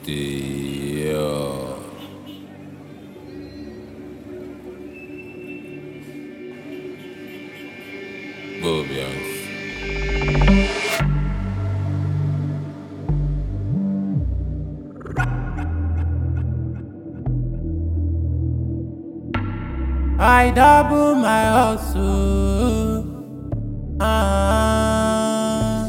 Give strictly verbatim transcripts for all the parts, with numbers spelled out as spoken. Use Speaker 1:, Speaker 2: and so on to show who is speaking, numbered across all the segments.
Speaker 1: Deal. Bobians.
Speaker 2: I double my hustle. Ah,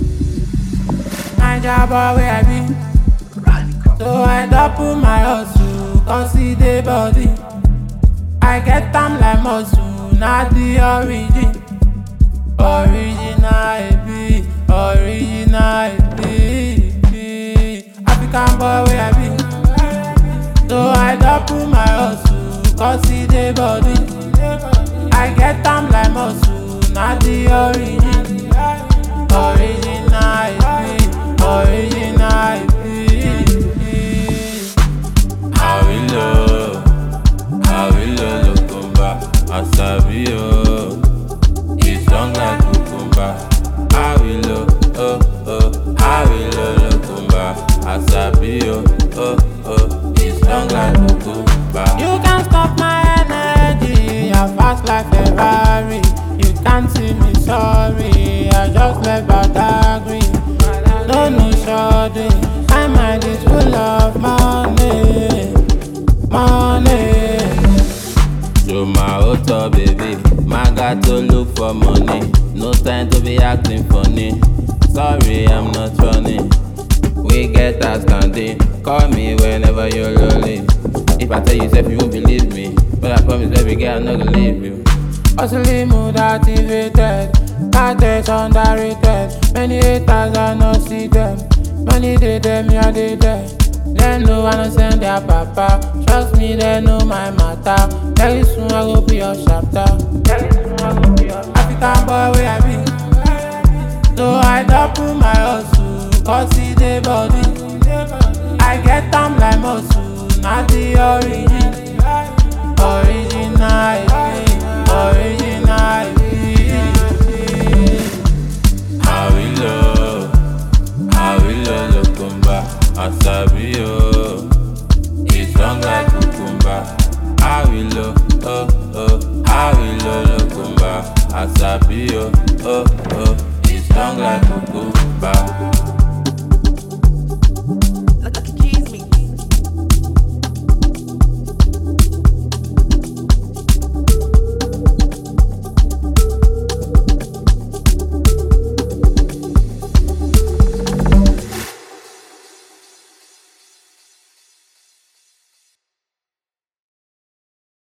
Speaker 2: Naija boy where I be, so I double my hustle. Cause e dey body, I get am like muscle. Na the origin, original e be, original e be. African boy where I be, so I double my hustle. Cause e dey body, I get am like muscle. Na the origin, original e be, original e be.
Speaker 1: Awilo, awilo lokumba, asabi o. It's strong like cucumber. Awilo, oh oh, awilo lokumba, asabi o, oh oh. It's strong like cucumber.
Speaker 2: You can't stop my energy, I fast like Ferrari. You can't see me sorry, I just left Badagry. No no shorty, my mind is full of money, money.
Speaker 1: Show my auto, baby. My got to look for money. No time to be acting funny. Sorry, I'm not running. We get our standing. Call me whenever you're lonely. If I tell you stuff, you won't believe me. But I promise every girl I'm not gonna leave you.
Speaker 2: Hustling mood activated, context underrated. Many haters I no see them. Money they them, yeah they there. They know I don't send their papa. Trust me, they know my matter. Very soon I go be your chapter. Very soon I go be your African boy where I be, so I double my hustle. Cause e dey body, I get am like muscle. Na the origin, original e be, original e be.
Speaker 1: Awilo, awilo lokumba, asabi o. It's strong like cucumber. Awilo, oh oh, awilo lokumba, asabi o, oh oh. It's strong like cucumber.